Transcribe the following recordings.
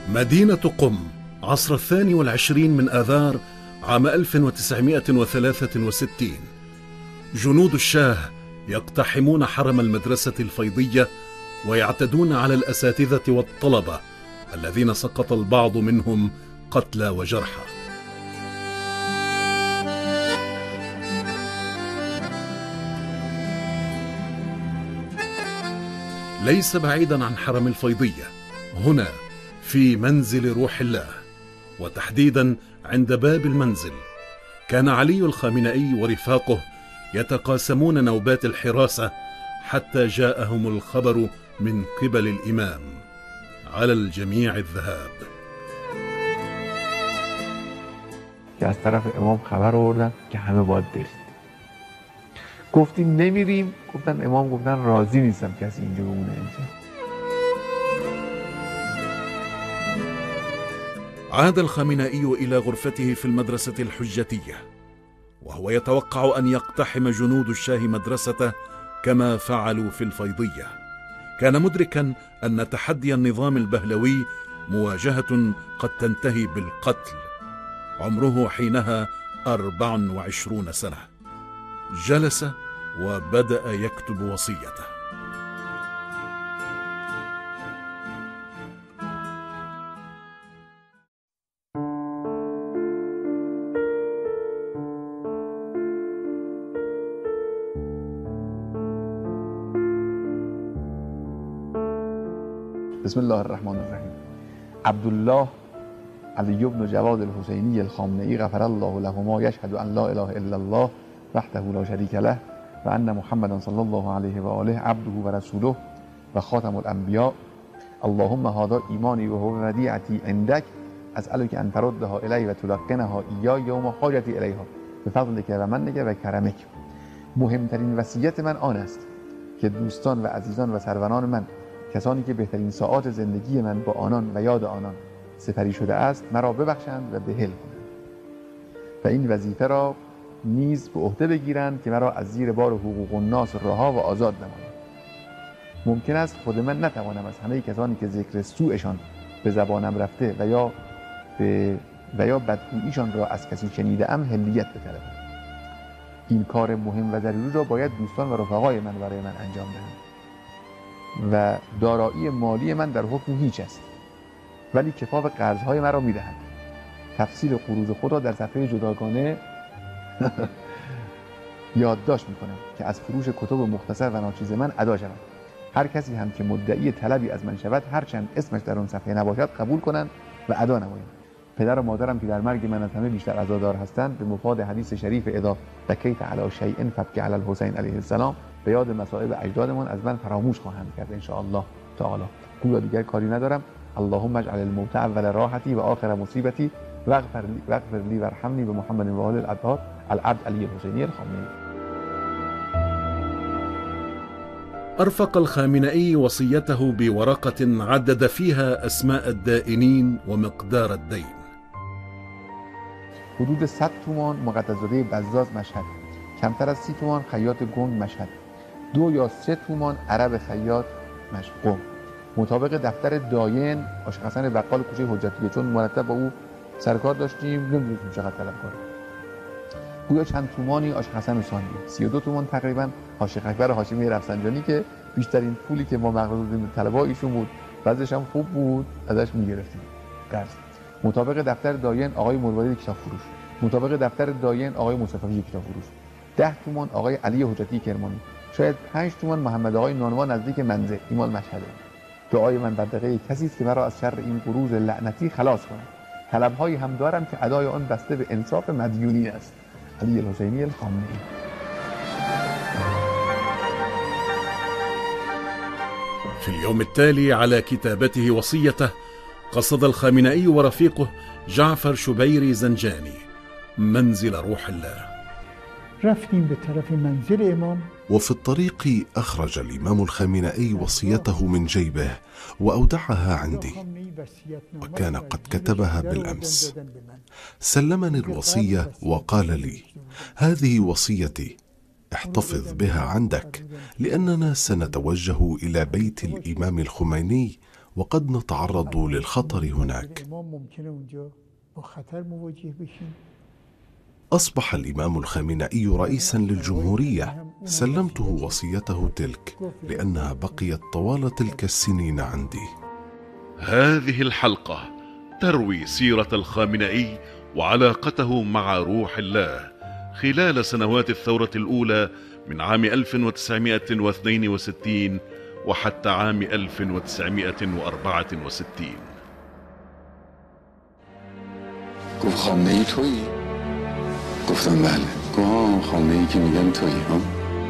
مدينة قم عصر 22 من آذار عام 1963. جنود الشاه يقتحمون حرم المدرسة الفيضية ويعتدون على الأساتذة والطلبة الذين سقط البعض منهم قتلى وجرحى. ليس بعيدا عن حرم الفيضية، هنا في منزل روح الله، وتحديدا عند باب المنزل، كان علي الخامنئي ورفاقه يتقاسمون نوبات الحراسة حتى جاءهم الخبر من قبل الإمام على الجميع الذهاب. که از طرف امام خبر آوردن که همه باید برید. گفتیم نمیریم، گفتن امام گفتن راضی نیستم کسی اینجا بمونه اینجا. عاد الخامنئي إلى غرفته في المدرسة الحجتية، وهو يتوقع أن يقتحم جنود الشاه مدرسته كما فعلوا في الفيضية. كان مدركا أن تحدي النظام البهلوي مواجهة قد تنتهي بالقتل. عمره حينها 24 سنة. جلس وبدأ يكتب وصيته. بسم الله الرحمن الرحیم. عبدالله علی بن جواد الحسینی الخامنئی غفر الله لهما یشهد ان لا اله الا الله وحده لا شریک له و ان محمدا صلی الله علیه و آله عبده و رسوله و خاتم الانبیاء. اللهم هذا ایمانی و هو ودیعتی عندک اسألک ان تردها الی و تلقنها ایای یوم حاجتی الیها بفضلک و منک و کرمک. مهمترین وصیت من آن است که دوستان و عزیزان و سروران من، کسانی که بهترین ساعات زندگی من با آنان و یاد آنان سپری شده است، مرا ببخشند و بحل کنند و این وظیفه را نیز به عهده بگیرند که مرا از زیر بار حقوق الناس رها و آزاد نمایند. ممکن است خود من نتوانم از همه کسانی که ذکر سوءشان به زبانم رفته و یا بدگوییشان را از کسی شنیده ام حلیت بطلبم. این کار مهم و ضروری را باید دوستان و رفقای من برای من انجام دهند و دارایی مالی من در حکم هیچ است، ولی کفاف قرضهای مرا میدهند. تفصیل قروض خود را در صفحه جداگانه یادداشت میکنم که از فروش کتب مختصر و ناچیز من ادا شود. هر کسی هم که مدعی طلبی از من شود، هرچند اسمش در آن صفحه نباشد قبول کنند و ادا نمایند. پدر و مادرم که در مرگ من از همه بیشتر عزادار هستند، به مفاد حدیث شریف اذا بکیت علی شیء فبکی علی الحسین علیه السلام، به یاد مصائب اجدادمان از من فراموش خواهند کرد ان شاء الله تعالی. گویا دیگر کاری ندارم. اللهم اجعل الموت اول راحتی و آخر مصیبتی واغفر لی وارحمنی به محمد و آل الاطهار العبد علی الحسینی الخامنئی. أرفق الخامنئي وصيته بورقة عدد فيها أسماء الدائنين ومقدار الدين. حدود 100 تومان مقدس‌زاده بزاز مشهد، کمتر از 30 تومان خیاط گنگ مشهد، 2 یا 3 تومان عرب خیاط قم. مطابق دفتر داین عاشق حسن بقال کوچه حجتیه، چون مرتب با او سرکار داشتیم نمی‌دونیم چقدر طلبکار. گویا چند تومانی عاشق حسن ثانی، 32 تومان تقریبا عاشق اکبر هاشمی رفسنجانی که بیشترین پولی که ما مقرض بودیم به طلبه ایشون بود، وضعش هم خوب بود، ازش می‌گرفتیم قرض. مطابق دفتر داین آقای مرواری کتاب فروش، مطابق دفتر داین آقای مصطفی کتاب فروش، 10 تومان آقای علی حجتی کرمانی، شاید 5 تومان محمد آقای نانوا نزدیک منزل ایمال مشهده. دعای من بدقه کسی است که مرا از شر این قروض لعنتی خلاص کند. طلب‌هایی هم دارم که ادای آن بسته به انصاف مدیونی است. علی الحسینی الخامنئی. في اليوم التالي على كتابته وصيته قصد الخامنئي ورفيقه جعفر شبيري زنجاني منزل روح الله. رفتیم به طرف منزل امام. وفي الطريق أخرج الإمام الخامنئي وصيته من جيبه وأودعها عندي، وكان قد كتبها بالأمس. سلمني الوصية وقال لي: هذه وصيتي، احتفظ بها عندك، لأننا سنتوجه إلى بيت الإمام الخميني وقد نتعرض للخطر هناك. أصبح الإمام الخامنئي رئيسا للجمهورية. سلمته وصيته تلك لأنها بقيت طوال تلك السنين عندي. هذه الحلقة تروي سيرة الخامنئي وعلاقته مع روح الله خلال سنوات الثورة الأولى من عام 1962 وحتى عام 1964. گفت خامنه‌ای تویی؟ گفتم بله. گفت خامنه‌ای که میگن تویی ها؟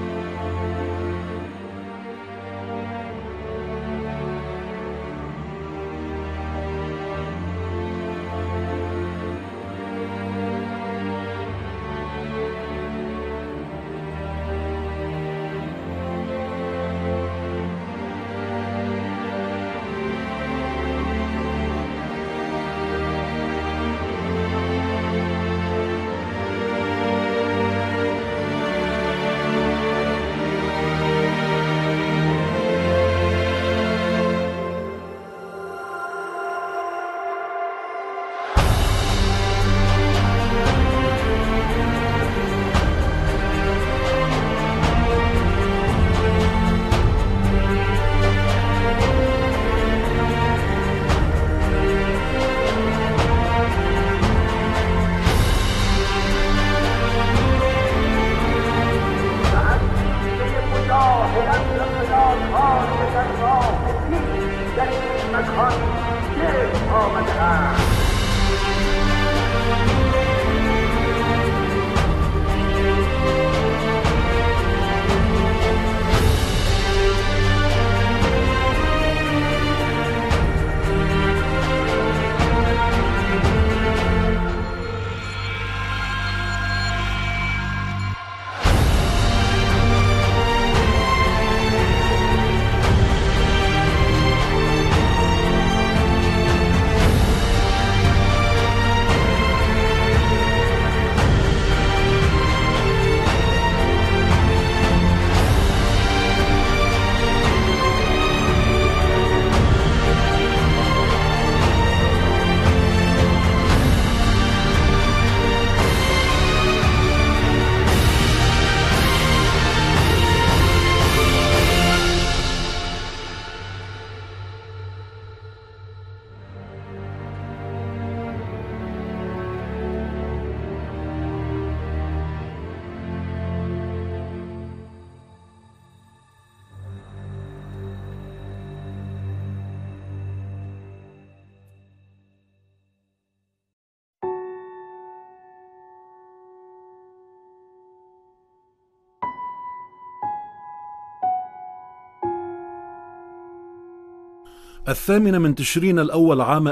الثامن من تشرين الأول عام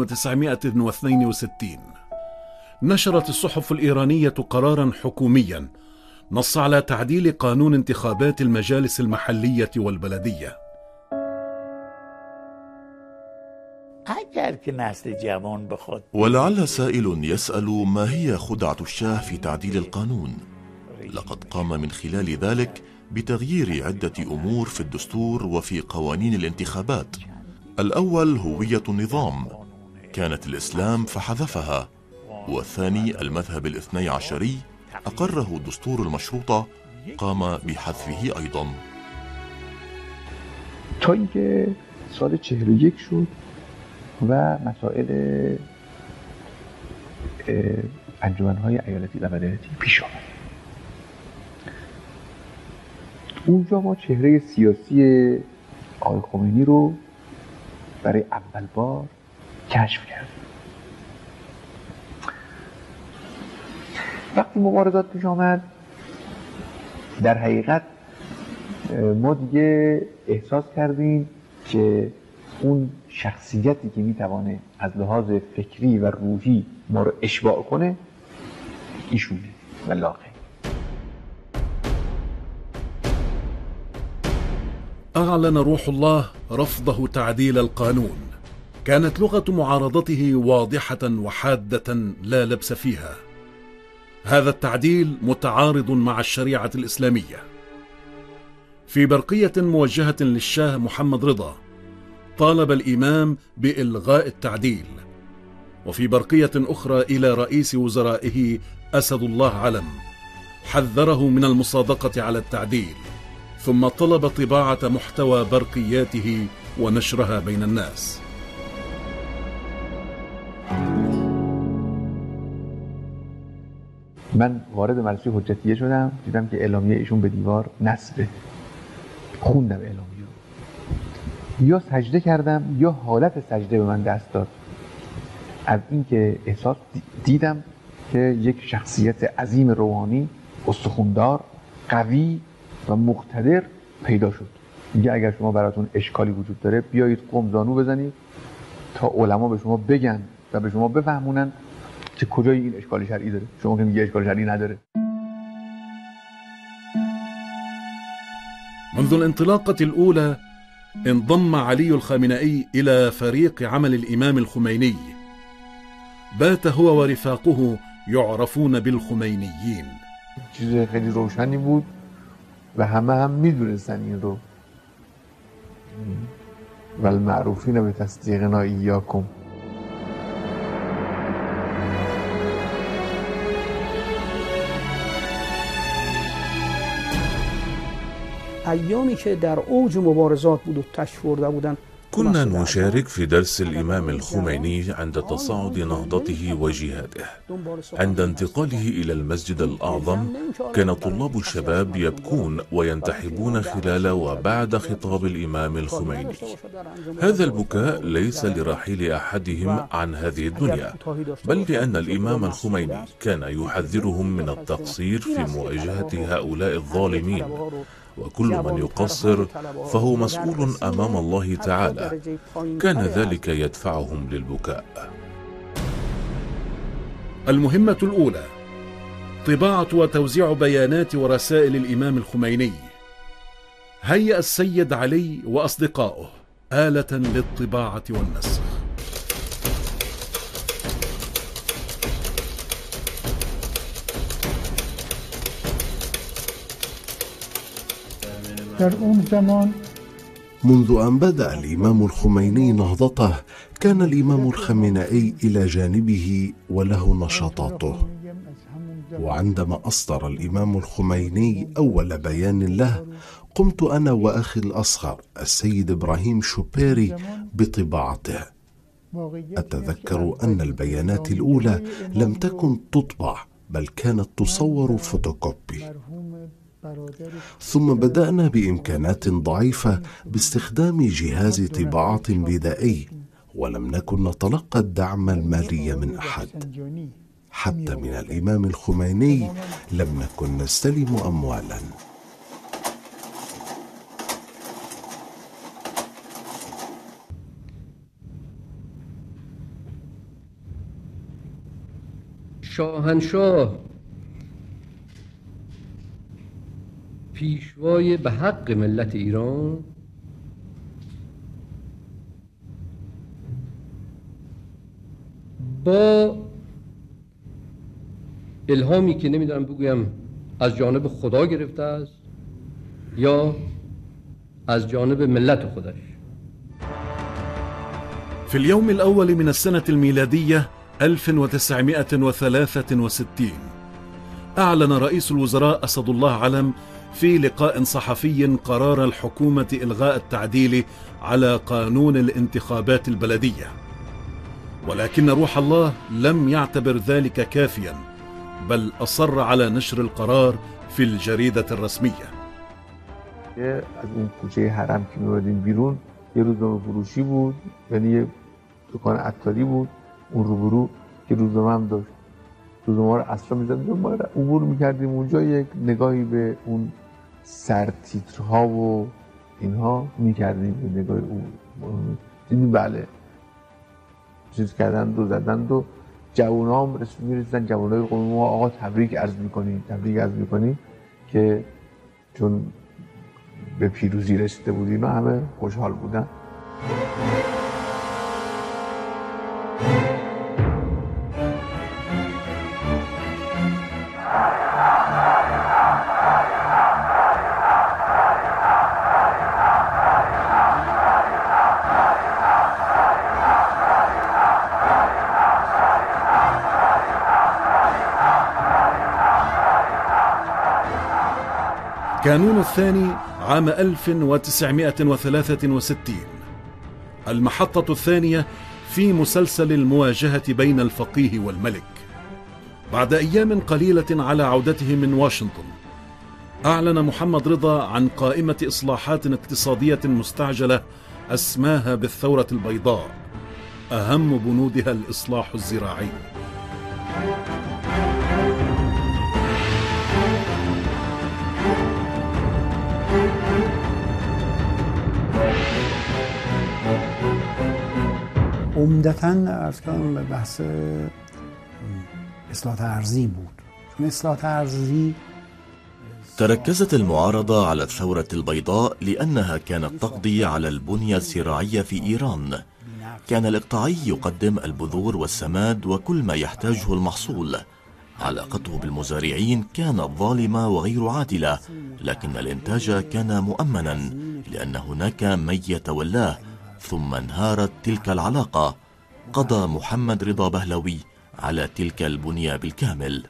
1962 نشرت الصحف الإيرانية قرارا حكوميا نص على تعديل قانون انتخابات المجالس المحلية والبلدية. ولعل سائل يسأل ما هي خدعة الشاه في تعديل القانون. لقد قام من خلال ذلك بتغيير عدة أمور في الدستور وفي قوانين الانتخابات. الأول هوية النظام، كانت الإسلام فحذفها، والثاني المذهب الاثني عشري أقره دستور المشروطة قام بحذفه أيضا. تا اینکه سال 41 شد و مسائل انجمن‌های ایالتی و ولایتی پیش آمد. اونجا ما چهره سیاسی آقای خمینی رو برای اول بار کشف کردیم. وقتی مبارزات پیش آمد در حقیقت ما دیگه احساس کردیم که اون شخصیتی که میتوانه از لحاظ فکری و روحی ما رو اشباع کنه ایشونه و لاقه. أعلن روح الله رفضه تعديل القانون. كانت لغة معارضته واضحة وحادة لا لبس فيها. هذا التعديل متعارض مع الشريعة الإسلامية. في برقية موجهة للشاه محمد رضا طالب الإمام بإلغاء التعديل. وفي برقية أخرى إلى رئيس وزرائه أسد الله علم حذره من المصادقة على التعديل، ثم طلب طباعة محتوى برقياته ونشرها بين الناس. من وارد مدرسه حجتیه شدم، دیدم که اعلامیه ایشون به دیوار نصبه. خوندم اعلامیه رو، یا سجده کردم یا حالت سجده به من دست داد. از اینکه احساس دیدم که یک شخصیت عظیم روحانی، استخوندار، قوی و مقتدر پیدا شد. میگه اگر شما براتون اشکالی وجود داره بیایید قم زانو بزنید تا علما به شما بگن و به شما بفهمونن که کجای این اشکال شرعی داره. شما که میگه اشکال شرعی نداره. منذ الانطلاقة الأولى انضم علي الخامنئي إلى فريق عمل الإمام الخميني. بات هو ورفاقه يعرفون بالخمينيين. چیز خیلی روشنی بود و همه هم میدونستن این رو. والمعروفین به تصدیقنا ایاکم. ایامی که در اوج مبارزات بود و تشورده بودن. كنا نشارك في درس الإمام الخميني عند تصاعد نهضته وجهاده. عند انتقاله إلى المسجد الأعظم كان طلاب الشباب يبكون وينتحبون خلال وبعد خطاب الإمام الخميني. هذا البكاء ليس لرحيل أحدهم عن هذه الدنيا، بل لأن الإمام الخميني كان يحذرهم من التقصير في مواجهة هؤلاء الظالمين، وكل من يقصر فهو مسؤول أمام الله تعالى. كان ذلك يدفعهم للبكاء. المهمة الأولى طباعة وتوزيع بيانات ورسائل الإمام الخميني. هيأ السيد علي وأصدقائه آلة للطباعة والنسخ. در اون زمان منذ أن بدأ الإمام الخميني نهضته كان الإمام الخامنئي إلى جانبه وله نشاطاته. وعندما أصدر الإمام الخميني أول بيان له قمت أنا وأخي الأصغر السيد إبراهيم شوبيري بطباعته. أتذكر أن البيانات الأولى لم تكن تطبع بل كانت تصور فوتوكوبي. ثم بدأنا بإمكانات ضعيفة باستخدام جهاز طباعة بدائي، ولم نكن نتلقى الدعم المالي من أحد. حتى من الإمام الخميني لم نكن نستلم أموالا. شاهنشاه پیشوای به حق ملت ایران با الهامی که نمیدونم بگویم از جانب خدا گرفته است یا از جانب ملت خودش. في اليوم الأول من السنة الميلادية 1963 أعلن رئيس الوزراء أسد الله علم في لقاء صحفي قرار الحكومة إلغاء التعديل على قانون الانتخابات البلدية، ولكن روح الله لم يعتبر ذلك كافيا، بل أصر على نشر القرار في الجريدة الرسمية. از اون کوچه حرم که می‌اومدیم بیرون یه روزنامه فروشی بود، یعنی یه دکان عطاری بود اون روبرو که روزنامه هم داشت. روزنامه رو اصلا می‌زدیم ما عبور می‌کردیم اونجا، یک نگاهی به اون سرتیترها و اینها می‌کردیم، به نگاه اون دیدیم بله چیز کردند و زدند و جوان‌ها هم می‌رسیدن، جوان‌های قومی ما آقا تبریک عرض می‌کنیم که چون به پیروزی رسیده بودیم همه خوشحال بودن. كانون الثاني عام 1963. المحطة الثانية في مسلسل المواجهة بين الفقيه والملك. بعد أيام قليلة على عودته من واشنطن، أعلن محمد رضا عن قائمة إصلاحات اقتصادية مستعجلة أسماها بالثورة البيضاء، أهم بنودها الإصلاح الزراعي. عمدتاً عرض کردم به بحث اصلاحات ارضی بود. چون اصلاحات ارضی تركزت المعارضة على الثورة البيضاء لأنها كانت تقضي على البنية الزراعية في إيران. كان الإقطاعي يقدم البذور والسماد وكل ما يحتاجه المحصول. علاقته بالمزارعين كانت ظالمة وغير عادلة، لكن الإنتاج كان مؤمنا لأن هناك من يتولاه. ثم انهارت تلك العلاقة. قضى محمد رضا بهلوي على تلك البنية بالكامل.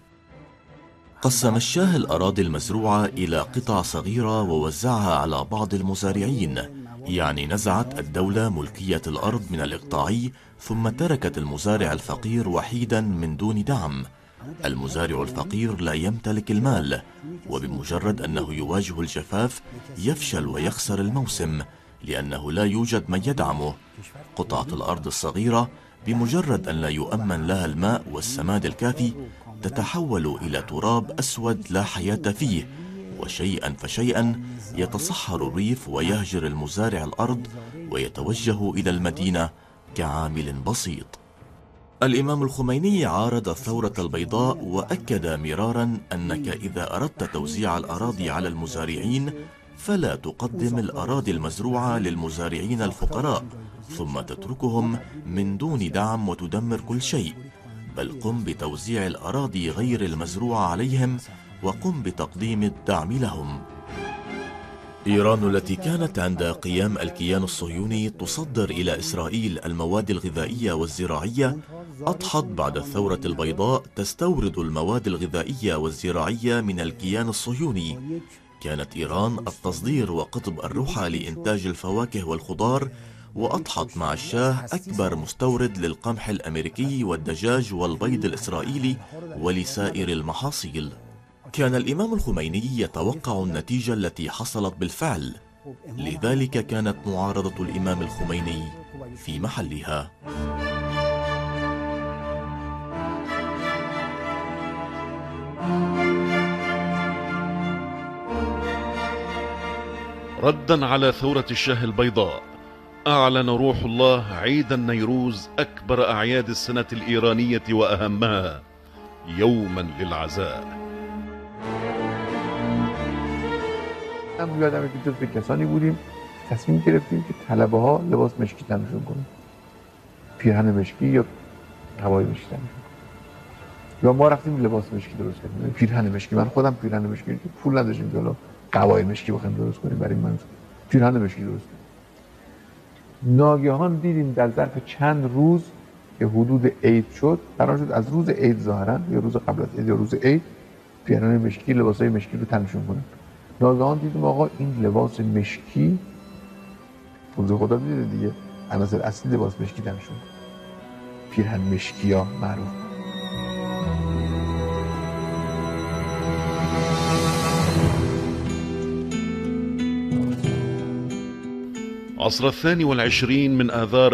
قسم الشاه الأراضي المزروعة إلى قطع صغيرة ووزعها على بعض المزارعين، يعني نزعت الدولة ملكية الأرض من الإقطاعي، ثم تركت المزارع الفقير وحيدا من دون دعم. المزارع الفقير لا يمتلك المال، وبمجرد أنه يواجه الجفاف يفشل ويخسر الموسم لأنه لا يوجد من يدعمه. قطعة الأرض الصغيرة بمجرد أن لا يؤمن لها الماء والسماد الكافي تتحول إلى تراب أسود لا حياة فيه، وشيئا فشيئا يتصحر الريف ويهجر المزارع الأرض ويتوجه إلى المدينة كعامل بسيط. الإمام الخميني عارض الثورة البيضاء وأكد مرارا أنك إذا أردت توزيع الأراضي على المزارعين فلا تقدم الأراضي المزروعة للمزارعين الفقراء ثم تتركهم من دون دعم وتدمر كل شيء، بل قم بتوزيع الأراضي غير المزروعة عليهم وقم بتقديم الدعم لهم. إيران التي كانت عند قيام الكيان الصهيوني تصدر إلى إسرائيل المواد الغذائية والزراعية، أضحت بعد الثورة البيضاء تستورد المواد الغذائية والزراعية من الكيان الصهيوني. كانت إيران التصدير وقطب الروحة لإنتاج الفواكه والخضار، وأضحت مع الشاه أكبر مستورد للقمح الأمريكي والدجاج والبيض الإسرائيلي ولسائر المحاصيل. كان الإمام الخميني يتوقع النتيجة التي حصلت بالفعل، لذلك كانت معارضة الإمام الخميني في محلها. ردا على ثورة الشاه البيضاء، أعلن روح الله عيد النيروز أكبر أعياد السنة الإيرانية وأهمها، يوما للعزاء. من یادمه که جزو کسانی بودیم تصمیم گرفتیم که طلبه ها لباس مشکی تنشون کنیم، پیرهن مشکی یا هوای مشکی تنشون کنیم، یا ما رفتیم لباس مشکی درست کردیم، پیرهن مشکی. من خودم پیرهن مشکی پول نداشتیم که قوای مشکی بخوایم درست کنیم، برای من پیرهن مشکی درست کنیم. ناگهان دیدیم در ظرف چند روز که حدود عید شد، قرار شد از روز عید ظاهرا یا روز قبل از عید یا روز عید پیرهن مشکی، لباسای مشکی رو تنشون کنیم. ناگهان دیدیم آقا این لباس مشکی، پونزه خدا دیده دیگه، عناصر اصلی لباس مشکی تنشون، پیرهن مشکی ها معروف. عصر 22 من آذار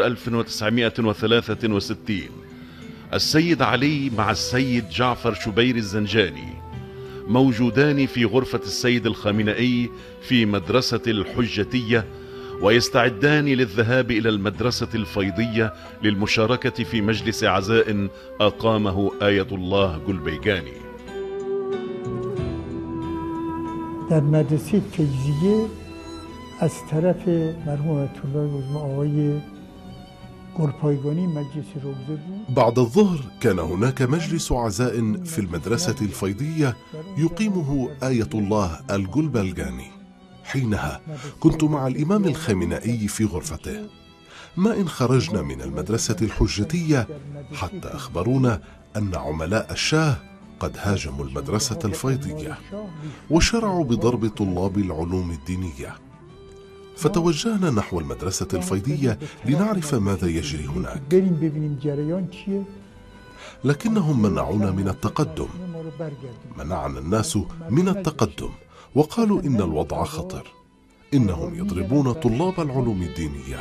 1963 السيد علي مع السيد جعفر شبير الزنجاني موجودان في غرفة السيد الخامنئي في مدرسة الحجتية، ويستعدان للذهاب إلى المدرسة الفيضية للمشاركة في مجلس عزاء أقامه آية الله گلبیگانی. در مدرسه فیضیه از طرف مرحوم آیت الله آقای گلبیگانی مجلس روزه بود. بعد الظهر كان هناك مجلس عزاء في المدرسة الفيضية يقيمه آية الله الگلبیگانی. حينها كنت مع الإمام الخامنئي في غرفته. ما إن خرجنا من المدرسة الحجتية حتى أخبرونا أن عملاء الشاه قد هاجموا المدرسة الفيضية وشرعوا بضرب طلاب العلوم الدينية، فتوجهنا نحو المدرسة الفيضية لنعرف ماذا يجري هناك، لكنهم منعونا من التقدم. منعنا الناس من التقدم وقالوا إن الوضع خطر، إنهم يضربون طلاب العلوم الدينية.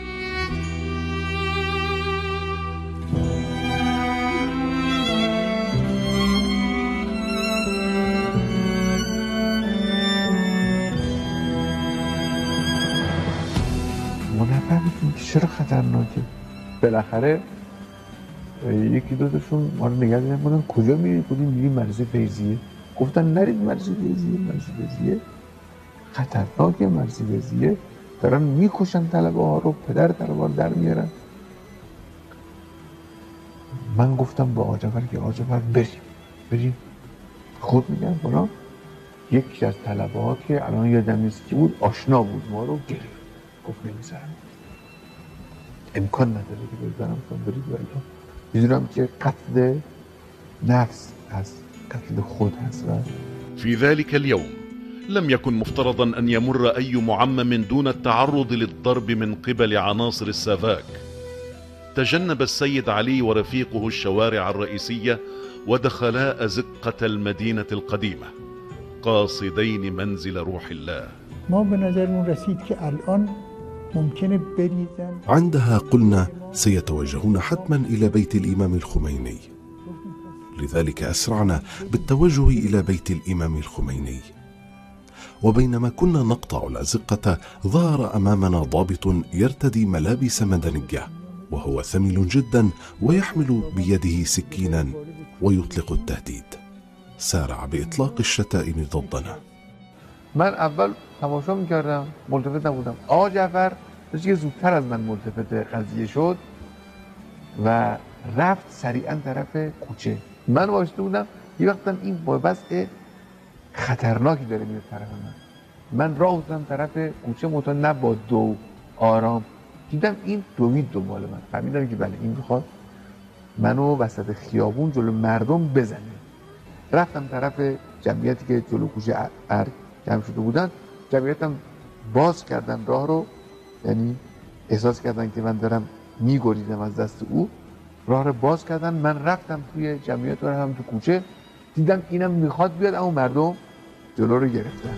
ما نفهمیدیم که چرا خطرناکه. بالاخره یکی دو تاشون ما رو نگه دیدن، بودن کجا میرید؟ بودیم میریم مدرسه فیضیه. گفتن نرید مدرسه فیضیه، مدرسه فیضیه خطرناکه، مدرسه فیضیه دارن میکشن طلبه ها رو، پدر طلبه ها رو در میارن. من گفتم با آجفر که آجفر بریم. خود میگن بنا یکی از طلبه ها که الان یادم نیست کی بود، آشنا بود، ما رو گرفت، گفت نمیذارم، امکان نداره که بزنم، برید و اینا. میدونم که قتل نفس هست، قتل خود هست. في ذلك اليوم لم يكن مفترضا أن يمر أي معمم دون التعرض للضرب من قبل عناصر السافاك. تجنب السيد علي ورفيقه الشوارع الرئيسية ودخلا أزقة المدينة القديمة قاصدين منزل روح الله. ما به نظرمون رسید که الان ممکنه بریزن. عندها قلنا سيتوجهون حتما إلى بيت الإمام الخميني، لذلك أسرعنا بالتوجه إلى بيت الإمام الخميني. وبينما كنا نقطع الأزقة ظهر أمامنا ضابط يرتدي ملابس مدنية، وهو ثمل جدا ويحمل بيده سكينا ويطلق التهديد. سارع بإطلاق الشتائم ضدنا. من اول تماشا میکردم، ملتفت نبودم. آقا جعفر که زودتر از من ملتفت قضیه شد و رفت سریعا طرف کوچه. من واشته بودم، یه وقتم این با وضع خطرناکی داره میاد طرف من راه افتادم طرف کوچه، مطمئن نه با دو آرام. دیدم این دوید دنبال من، فهمیدم که بله این میخواد منو وسط خیابون جلو مردم بزنه. رفتم طرف جمعیتی که جلو کوچه ارگ جمع شده بودن. جمعیتم باز کردن راه رو، یعنی احساس کردن که من دارم میگریزم از دست او. راه رو باز کردن، من رفتم توی جمعیت و رفتم تو کوچه. دیدم اینم میخواد بیاد، اما مردم جلو رو گرفتن.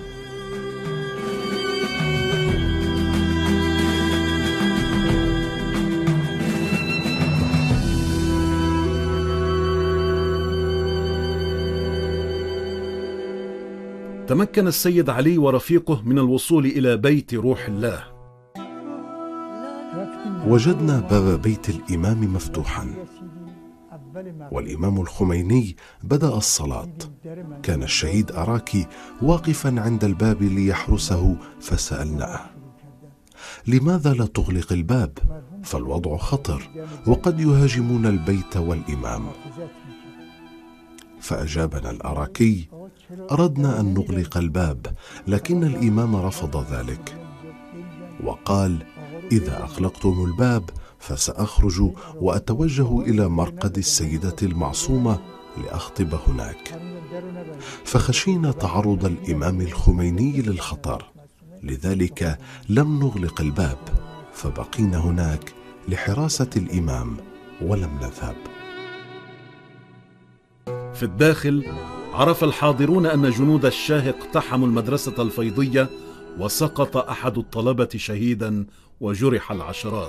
تمكن السيد علي ورفيقه من الوصول إلى بيت روح الله. وجدنا باب بيت الإمام مفتوحا، والإمام الخميني بدأ الصلاة. كان الشهيد أراكي واقفا عند الباب ليحرسه، فسألناه: لماذا لا تغلق الباب؟ فالوضع خطر وقد يهاجمون البيت والإمام. فأجابنا الأراكي: أردنا أن نغلق الباب، لكن الإمام رفض ذلك وقال: إذا أغلقتم الباب فسأخرج وأتوجه إلى مرقد السيدة المعصومة لأخطب هناك. فخشينا تعرض الإمام الخميني للخطر، لذلك لم نغلق الباب، فبقينا هناك لحراسة الإمام ولم نذهب. في الداخل عرف الحاضرون أن جنود الشاه اقتحموا المدرسة الفيضية، وسقط أحد الطلبة شهيدا وجرح العشرات.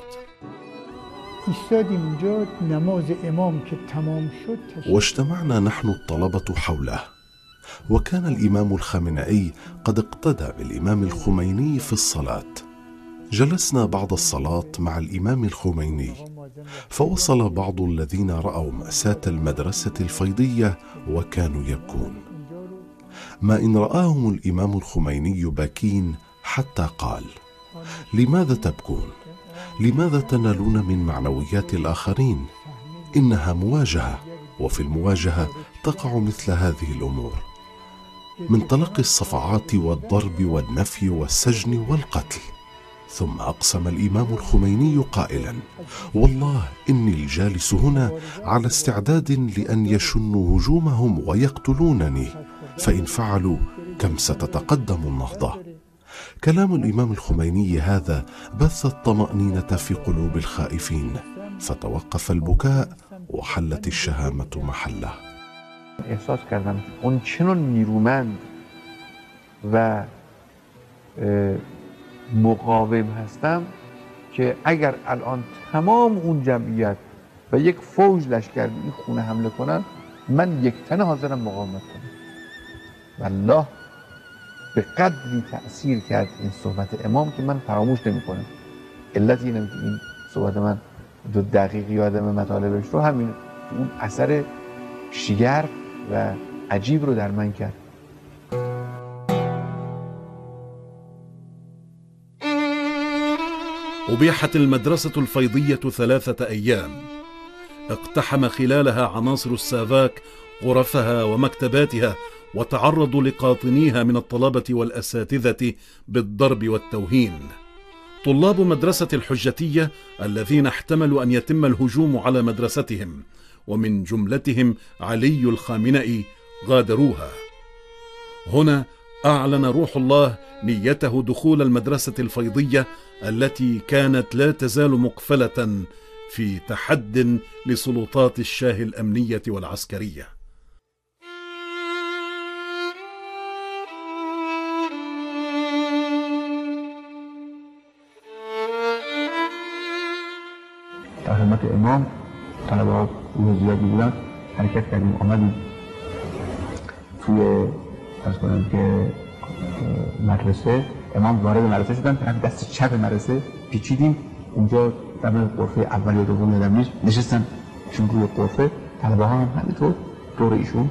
واجتمعنا نحن الطلبة حوله، وكان الإمام الخامنئي قد اقتدى بالإمام الخميني في الصلاة. جلسنا بعد الصلاة مع الإمام الخميني، فوصل بعض الذين رأوا مأساة المدرسة الفيضية وكانوا يبكون. ما إن رآهم الإمام الخميني باكين حتى قال: لماذا تبكون؟ لماذا تنالون من معنويات الآخرين؟ إنها مواجهة، وفي المواجهة تقع مثل هذه الأمور، من تلقي الصفعات والضرب والنفي والسجن والقتل. ثم أقسم الإمام الخميني قائلا: والله إني الجالس هنا على استعداد لأن يشنوا هجومهم ويقتلونني، فإن فعلوا كم ستتقدم النهضة. كلام الإمام الخميني هذا بث الطمأنينة في قلوب الخائفين، فتوقف البكاء وحلت الشهامة محله. احساس کردم اون چنان نیرومند و مقاوم هستم که اگر الان تمام اون جمعیت و یک فوج لشکر به این خونه حمله کنن، من یک تنه حاضرم مقاومت کنم. والله به قدری تأثیر کرد این صحبت امام که من فراموش نمی کنم. علت اینه که این صحبت من 2 دقیقه یادم مطالبش رو همین اون اثر شگرف و عجیب رو در من کرد. أبيحت المدرسة الفيضية 3 أيام، اقتحم خلالها عناصر السافاك غرفها ومكتباتها، وتعرضوا لقاطنيها من الطلبة والأساتذة بالضرب والتوهين. طلاب مدرسة الحجتية الذين احتملوا أن يتم الهجوم على مدرستهم ومن جملتهم علي الخامنئي غادروها. هنا أعلن روح الله نيته دخول المدرسة الفيضية التي كانت لا تزال مقفلة في تحد لسلطات الشاه الأمنية والعسكرية. در خدمت امام طلبه ها زیادی بودن، حرکت کردیم آمدیم توی ارز کنم که مدرسه. امام وارد مدرسه شدن، طرف دست چپ مدرسه پیچیدیم اونجا دم غرفه اول یا دوم یادم نیست، نشستن چون روی غرفه. طلبه ها هم همینطور دور ایشون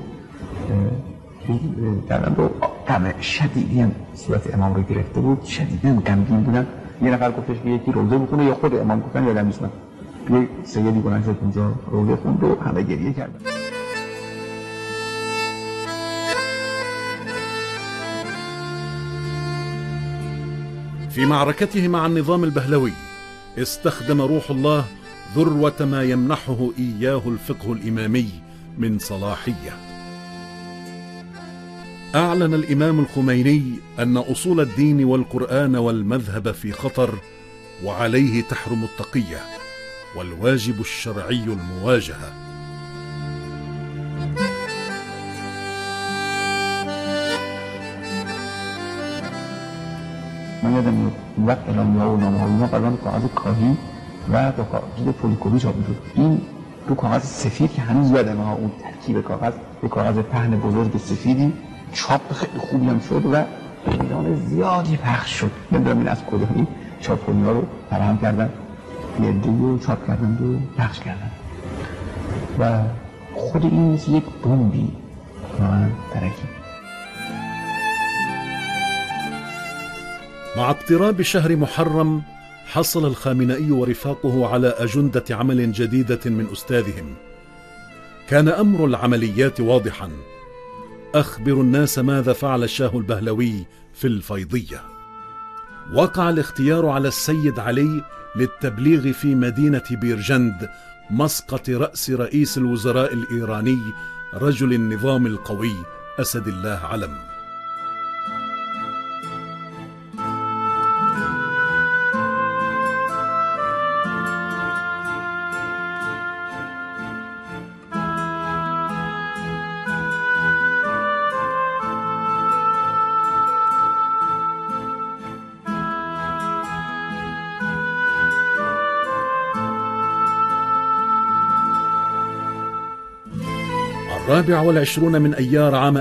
کردن رو غم شدیدی هم صورت امام رو گرفته بود، شدیدی هم غمگین بودن. یه نفر گفتش که یکی روزه بخونه یا خود امام گفتن یادم نیست. یک سیدی بلند شد اونجا روزه خوند و همه گریه کردن. في معركته مع النظام البهلوي استخدم روح الله ذروة ما يمنحه إياه الفقه الإمامي من صلاحية. أعلن الإمام الخميني أن أصول الدين والقرآن والمذهب في خطر، وعليه تحرم التقية، والواجب الشرعي المواجهة. من یادم میاد وقت اعلامیه‌ها و نامه‌ها اینا قرار کاغذ کاهی و با کاغذ پلیکوبی چاپ میشد. این تو کاغذ سفید که هنوز یادمه ها، اون ترکیب کاغذ به کاغذ پهن بزرگ سفیدی چاپ خیلی خوبی هم شد و میزان زیادی پخش شد. نمیدونم این از کجا این چاپ کنی‌ها رو فراهم کردن، یه عده‌ای چاپ کردن و پخش کردن و خود این مثل یک بمبی واقعا ترکیب. مع اقتراب شهر محرم حصل الخامنئي ورفاقه على أجندة عمل جديدة من أستاذهم. كان أمر العمليات واضحا: أخبروا الناس ماذا فعل الشاه البهلوي في الفيضية. وقع الاختيار على السيد علي للتبليغ في مدينة بيرجند مسقط رأس رئيس الوزراء الإيراني رجل النظام القوي أسد الله علم. ال24 من أيار عام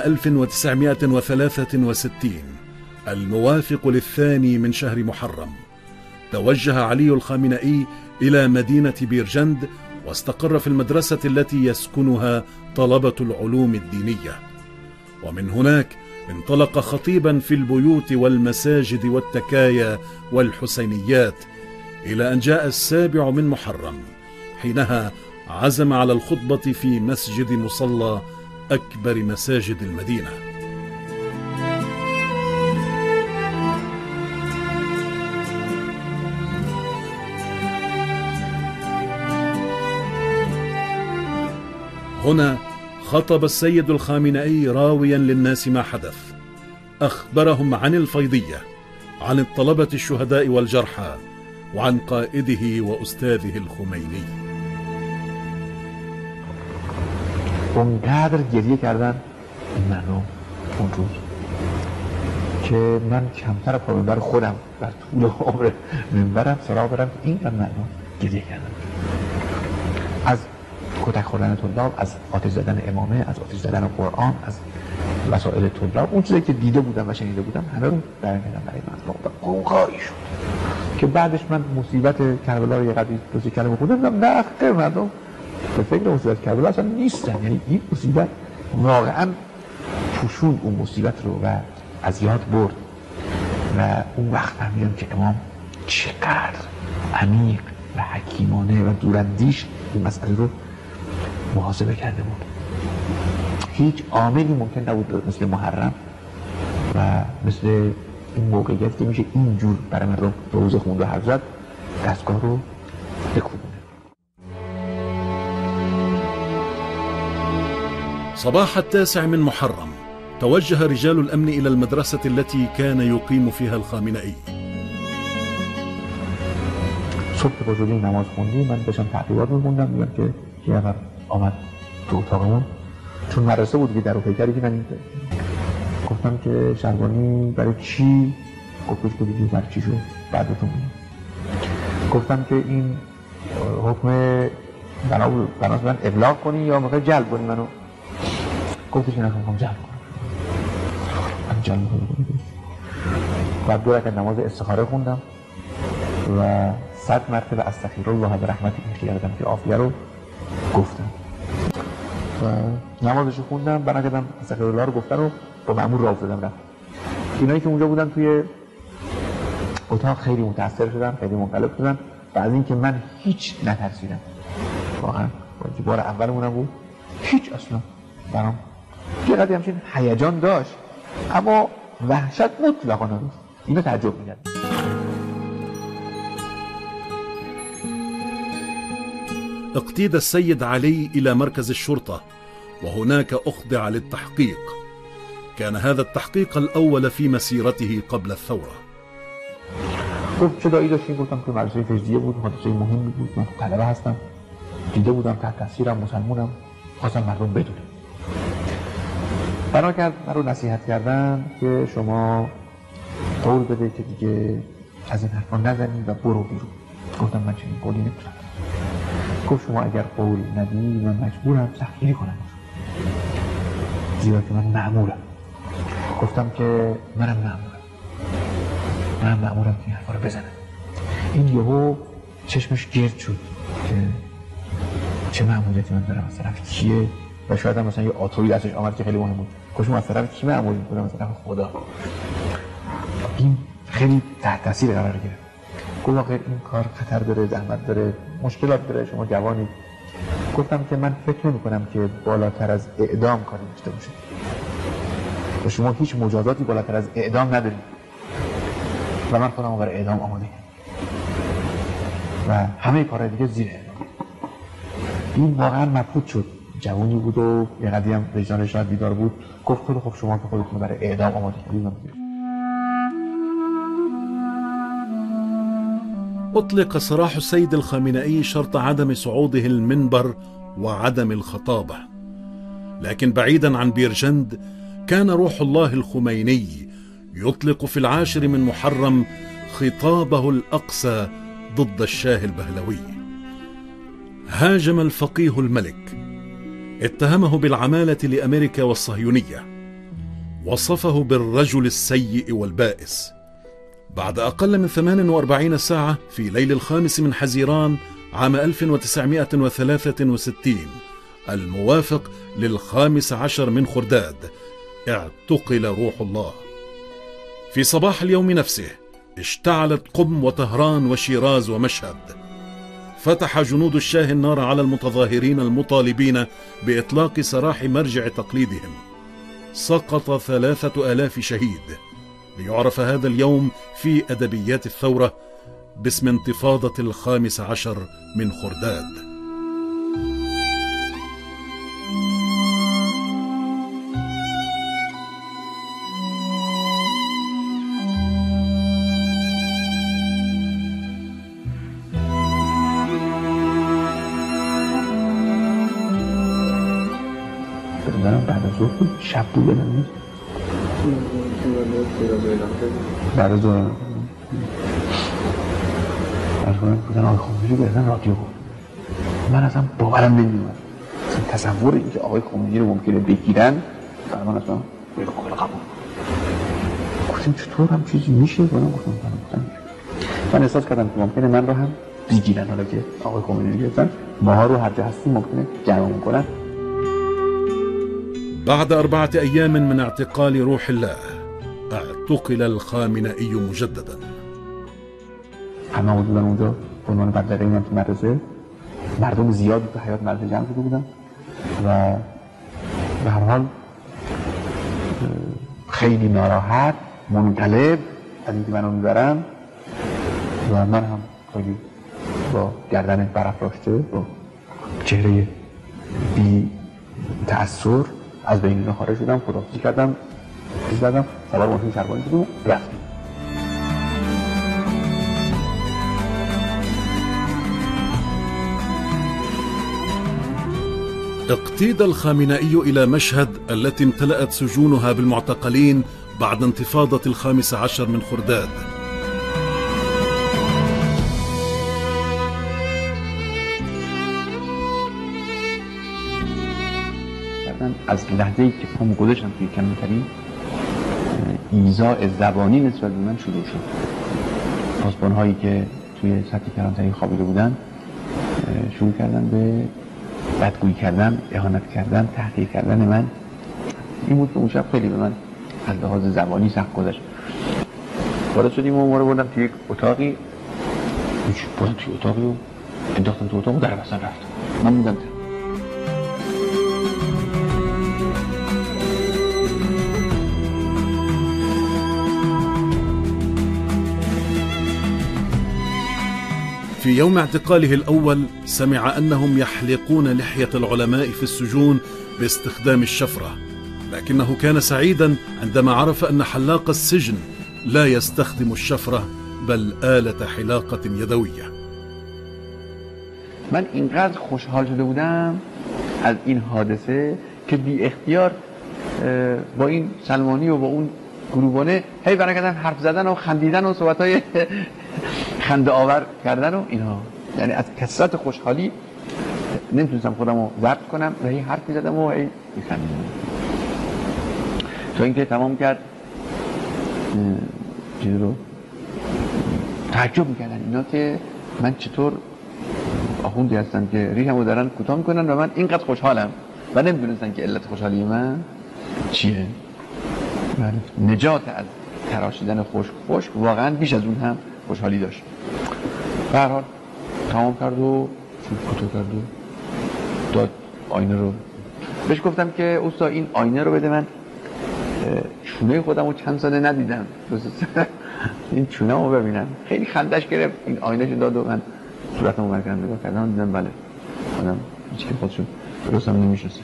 1963 الموافق للثاني من شهر محرم، توجه علي الخامنئي إلى مدينة بيرجند واستقر في المدرسة التي يسكنها طلبة العلوم الدينية. ومن هناك انطلق خطيبا في البيوت والمساجد والتكايا والحسينيات، إلى أن جاء 7 من محرم، حينها عزم على الخطبة في مسجد مصلى أكبر مساجد المدينة. هنا خطب السيد الخامنئي راويا للناس ما حدث، أخبرهم عن الفيضية، عن الطلبة الشهداء والجرحى، وعن قائده وأستاذه الخمینی. اونقدر گریه کردن این مردم اون روز که من کمتر پا منبر خودم در طول عمر منبرم سراغ برم که اینقدر مردم گریه کردن، از کتک خوردن طلاب، از آتش زدن امامه، از آتش زدن قرآن، از وسایل طلاب، اون چیزی که دیده بودم و شنیده بودم همه رو درمیدم برای من و قوقایی شد که بعدش من مصیبت کربلا رو یه قدری توضیح کردم و خوندم. نه خیر، مردم به فکر مصیبت کربلا اصلا نیستن. یعنی این مصیبت واقعا پوشون اون مصیبت رو و از یاد برد و اون وقت فهمیدم که امام چقدر عمیق و حکیمانه و دوراندیش این مسئله رو محاسبه کرده بود. هیچ عاملی ممکن نبود مثل محرم و مثل این موقعیت که میشه اینجور برای من رو روزه خوند و حرف زد دستگاه رو بکوبونه. صباح 9 من محرم توجه رجال الأمن إلى المدرسة التي كان يقيم فيها الخامنئي. صبح با جلوی نماز خوندی من داشتم تحقیقات می‌خوندم، میگم که یه نفر آمد تو اتاقمون، چون مدرسه بود که در و پیکری که من گفتم که شهربانی برای چی؟ گفتش که دیگه برای چی شد؟ بعدتون میگم. گفتم که این حکم بناس من ابلاغ کنی یا میخوای جلب کنی منو؟ گفتش که نخواهم جلب کنم. من جلب کنم. بعد 2 رکعت نماز استخاره خوندم و 100 مرتبه استغفرالله به رحمت این کردم که عافیه رو گفتم و نمازشو خوندم. بناکردم استغفرالله رو گفتن و با مأمور راه افتادم رفت. اینایی که اونجا بودن توی اتاق خیلی متاثر شدن، خیلی منقلب شدن و از اینکه من هیچ نترسیدم. واقعا بار اولمونم بود، هیچ اصلا برام یه قدری همچین هیجان داشت اما وحشت مطلقا نداشت. اینو تعجب می‌کردم. اقتيد السيد علي إلى مركز الشرطة وهناك أخضع للتحقيق. كان هذا التحقيق الأول في مسيرته قبل الثورة. چه دایی داشتیم؟ گفتم که مدرسه فجدیه بود، مدرسه مهمی بود، من طلبه هستم، دیده بودم تحت تاثیرم، مسلمونم، خواستم مردم بدونم. بنا کرد من رو نصیحت کردن که شما قول بده که دیگه از این حرفا نزنید و برو بیرون. گفتم من چنین قولی نمیتونم. گفت شما اگر قول ندی من مجبورم سختگیری کنم، زیرا که من مأمورم. گفتم که منم مأمورم که این حرفا رو بزنم. این یهو چشمش گرد شد که چه مأموریتی من دارم، از طرف کیه و شاید هم مثلا یه آتوی دستش آمد که خیلی مهم بود. گفت شما از طرف کی مأموری میکنم؟ از طرف خدا. این خیلی تحت تاثیر قرار گرفت. گفت واقعا این کار خطر داره، زحمت داره، مشکلات داره، شما جوانید. گفتم که من فکر نمی کنم که بالاتر از اعدام کاری داشته باشه و شما هیچ مجازاتی بالاتر از اعدام ندارید و من خودم برای اعدام آماده و همه کارهای دیگه زیر اعدام. این واقعا مبهوت شد. جوانی بود و یه قدری هم وجدانش شاید بیدار بود. گفت خیلی خب شما که خودتون برای اعدام آماده کردید. أطلق سراح السيد الخامنئي شرط عدم صعوده المنبر وعدم الخطابة، لكن بعيدا عن بيرجند كان روح الله الخميني يطلق في 10 من محرم خطابه الأقصى ضد الشاه البهلوي. هاجم الفقيه الملك، اتهمه بالعمالة لأمريكا والصهيونية، وصفه بالرجل السيء والبائس. بعد أقل من 48 ساعة في ليل 5 من حزيران عام 1963 الموافق لل15 من خرداد اعتقل روح الله. في صباح اليوم نفسه اشتعلت قم وطهران وشيراز ومشهد. فتح جنود الشاه النار على المتظاهرين المطالبين بإطلاق سراح مرجع تقليدهم. سقط 3000 شهيد. ليعرف هذا اليوم في أدبيات الثورة باسم انتفاضة 15 من خرداد. شب بود بدن بعد از دوران از کنم بودن آقای خمینی گردن رادیو بود. من اصلا باورم نمیومد تصور اینکه آقای خمینی رو ممکنه بگیرن برای من اصلا بالکل قبول. گفتم چطور هم چیزی میشه؟ گفتم من احساس کردم که ممکنه من رو هم بگیرن، حالا که آقای خمینی گرفتن ماها رو هر جا هستیم ممکنه جمع کنن. بعد 4 أيام من اعتقال روح الله اعتقل الخامنئي مجددا. همه بودن اونجا به عنوان بدرقه من تو مدرسه، مردم زیادی تو حیاط مدرسه جمع شده بودن و به هر حال خیلی ناراحت منقلب از اینکه منو میبرن و من هم خیلی با گردن برافراشته با چهره بی تأثیر از بین اینا خارج شدم، خداحافظی کردم، سوار ماشین شربانی شدم، رفتیم. اقتيد الخامنئي إلى مشهد التي امتلأت سجونها بالمعتقلين بعد انتفاضة 15 من خرداد. از لحظه‌ای که پامو گذاشتم توی کمیتری ایذاء زبانی نسبت به من شروع شد. پاسبان‌هایی که توی سطح کلانتری خوابیده بودن شروع کردن به بدگویی کردن، اهانت کردن، تحقیر کردن من. این بود که اون شب خیلی به من از لحاظ زبانی سخت گذشت. وارد شدیم و ما رو بردم توی یک اتاقی، بردم توی اتاقی و انداختم تو اتاق و در بستن رفتم. من موندم في يوم اعتقاله الأول سمع أنهم يحلقون لحية العلماء في السجون باستخدام الشفرة، لكنه كان سعيدا عندما عرف أن حلاق السجن لا يستخدم الشفرة بل آلة حلاقة يدوية. من اینقدر خوشحال شده بودم از این حادثه که بی اختیار با این سلمانی و با اون گروبانه هی برگردن حرف زدن و خندیدن و صحبت‌های خنده آور کردن و اینها، یعنی از کثرت خوشحالی نمیتونستم خودم رو ضبط کنم و هی حرف می‌زدم و هی می‌خندیدم تا اینکه تمام کرد. چیز رو تعجب می‌کردن اینا که من چطور آخوندی هستن که ریحمو دارن کوتاه می‌کنن و من اینقدر خوشحالم و نمی‌دونستن که علت خوشحالی من چیه. نجات از تراشیدن خشک واقعا بیش از اون هم خوشحالی داشت. به هر حال تمام کرد و کوتاه کرد و داد آینه رو. بهش گفتم که اوستا این آینه رو بده، من چونه خودم رو چند ساله ندیدم، این چونه رو ببینم. خیلی خندش گرفت، این آینه شو داد و من صورتم رو برکردم نگاه کردم دیدم بله آدم هیچ که خودشون درست هم نمیشناسه.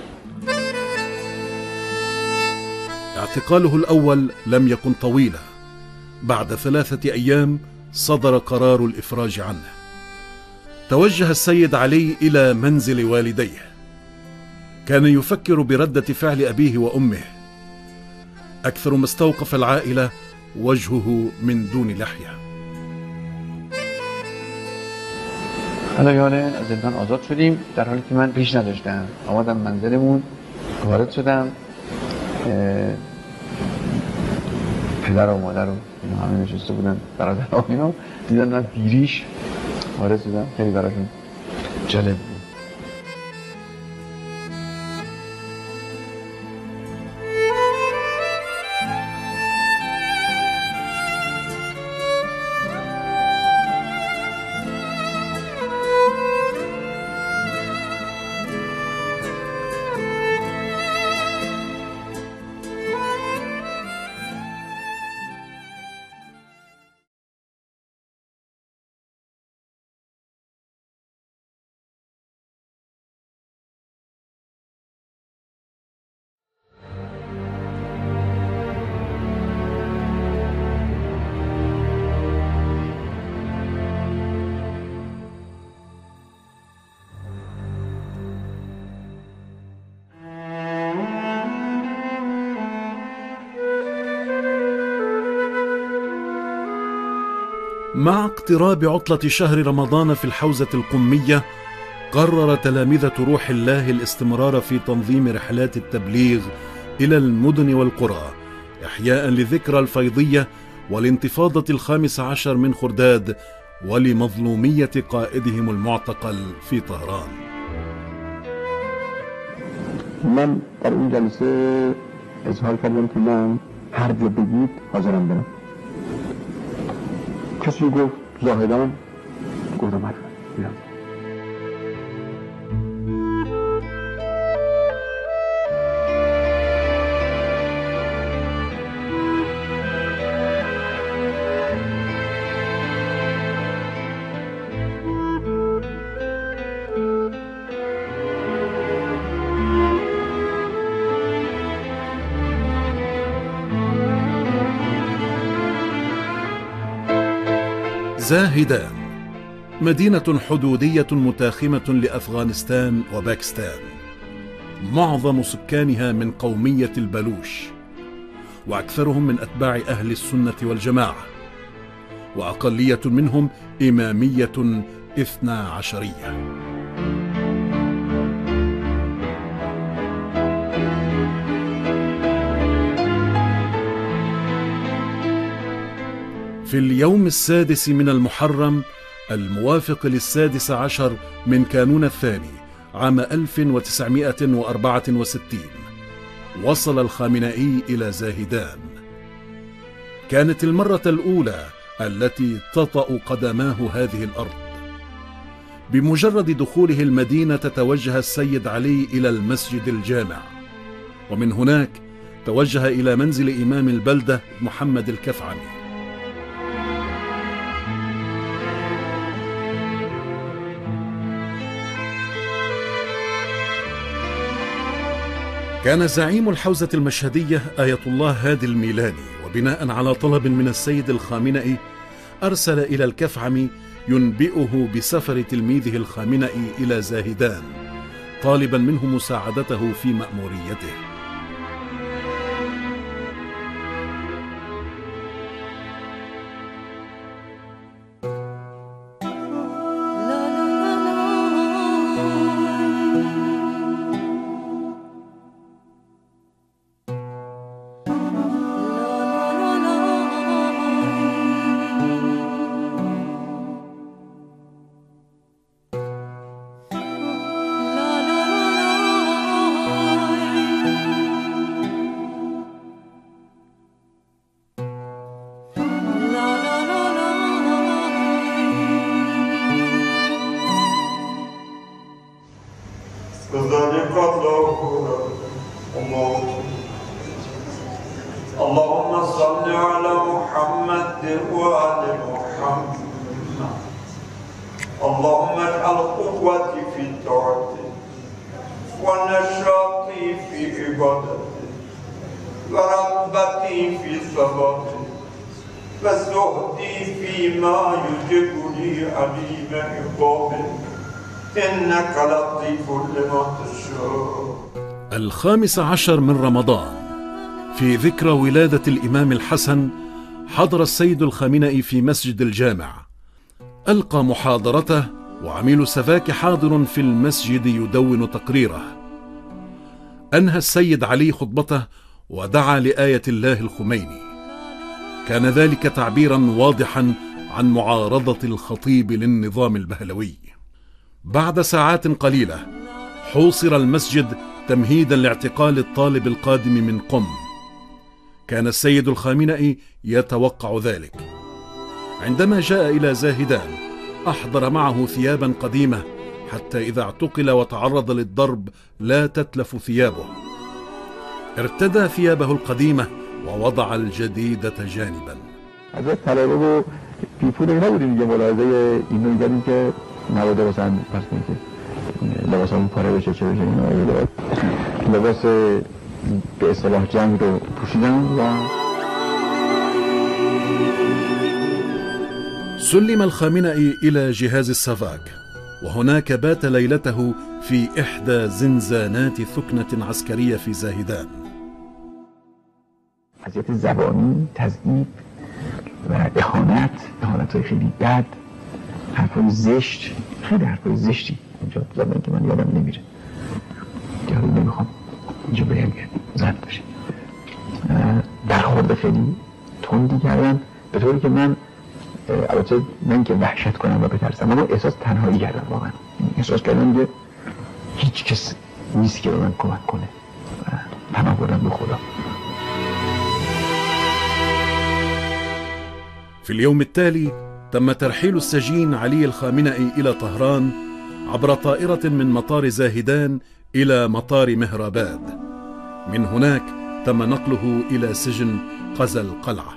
اعتقاله الأول لم يكن طويلا. بعد 3 أيام صدر قرار الإفراج عنه. توجه السيد علي إلى منزل والديه. كان يفكر بردة فعل أبيه وأمه. أكثر ما استوقف العائلة وجهه من دون لحية. حالا یاله از زندان آزاد شدیم در حالی که من پیش نداشتم. آمدم منزلمون، وارد شدم، پدر و مادر و اینا همه نشسته بودن، برادر و اینا دیدن من بیریش وارد شدم. خیلی براشون جالب بود. مع اقتراب عطلة شهر رمضان في الحوزة القمية، قرر تلامذة روح الله الاستمرار في تنظيم رحلات التبليغ إلى المدن والقرى إحياء لذكرى الفيضية والانتفاضة 15 من خرداد ولمظلومية قائدهم المعتقل في طهران. من در این جلسه اظهار کردم که من هر جا بگید حاضرم برم. کسی گفت زاهدان، گفتم حتما میرم. زاهدان مدينة حدودية متاخمة لأفغانستان وباكستان، معظم سكانها من قومية البلوش، وأكثرهم من أتباع أهل السنة والجماعة، وأقلية منهم إمامية 12 في اليوم 6 من المحرم الموافق 16 من كانون الثاني عام 1964 وصل الخامنئي إلى زاهدان. كانت المرة الأولى التي تطأ قدماه هذه الأرض. بمجرد دخوله المدينة توجه السيد علي إلى المسجد الجامع، ومن هناك توجه إلى منزل إمام البلدة محمد الكفعمي. كان زعيم الحوزة المشهدية آية الله هادي الميلاني، وبناء على طلب من السيد الخامنئي أرسل إلى الكفعمي ينبئه بسفر تلميذه الخامنئي إلى زاهدان، طالبا منه مساعدته في مأموريته. اللهم صل على محمد وآل محمد. اللهم اجعل قوتي في طاعتك ونشاطي في عبادتك ورغبتي في صلاتك وزهدي فيما يجب لي عليم عقابك إنك لطيف لما تشاء. 15 من رمضان في ذكرى ولادة الإمام الحسن حضر السيد الخامنئي في مسجد الجامع، ألقى محاضرته وعميل سفاك حاضر في المسجد يدون تقريره. أنهى السيد علي خطبته ودعا لآية الله الخميني. كان ذلك تعبيرا واضحا عن معارضة الخطيب للنظام البهلوي. بعد ساعات قليلة حوصر المسجد تمهيدا لاعتقال الطالب القادم من قم. كان السيد الخامنئي يتوقع ذلك. عندما جاء إلى زاهدان أحضر معه ثيابا قديمة حتى إذا اعتقل وتعرض للضرب لا تتلف ثيابه. ارتدى ثيابه القديمة ووضع الجديدة جانبا. حضرت طلبه و پیپون اینا بودیم دیگه، ملاحظه اینو می‌کردیم که نباید مثلا پس کنیم که لباسمون پاره بشه چه بشه، اینا لباس به اصطلاح جنگ رو پوشیدن. و سلم الخامنئي إلى جهاز السافاك، وهناك بات ليلته في إحدى زنزانات ثكنة عسكرية في زاهدان. اذیت زبانی، تضعیف و اهانت صحبت‌های خیلی بد، حرفای زشت، خیلی حرفای زشتی اونجا زدن که من یادم نمیره که حالا نمیخوام اینجا بگم که زد باشه. برخورد خیلی تندی کردن به طوری که من البته من که وحشت کنم و بترسم، اما احساس تنهایی کردم. واقعا احساس کردم که هیچ کس نیست که به من کمک کنه و پناه بردم به خدا. في اليوم التالي تم ترحيل السجين علي الخامنئي إلى طهران عبر طائرة من مطار زاهدان إلى مطار مهراباد. من هناك تم نقله إلى سجن قزا القلعة.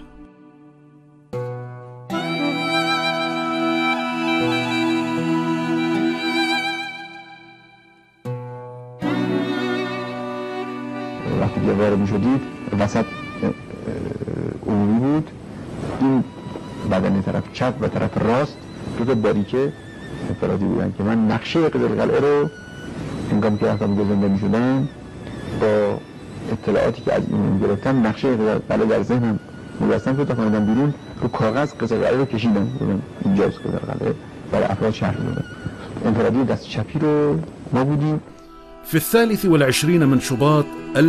وقتی که وارد می‌شدید وسط عمومی بود، این بدن طرف چپ و طرف راست دو تا باریکه انفرادی بودن که من نقشه قزل قلعه رو هنگامی که رفتم گزنده می‌شدم با اطلاعاتی که از این گرفتم نقشه قزل قلعه در ذهنم مجسم شد. تا فهمیدم بیرون رو کاغذ قزل قلعه رو کشیدم، اینجاست قزل قلعه، برای افراد شهر دادم. انفرادی دست چپی رو ما بودیم. في 23 من شباط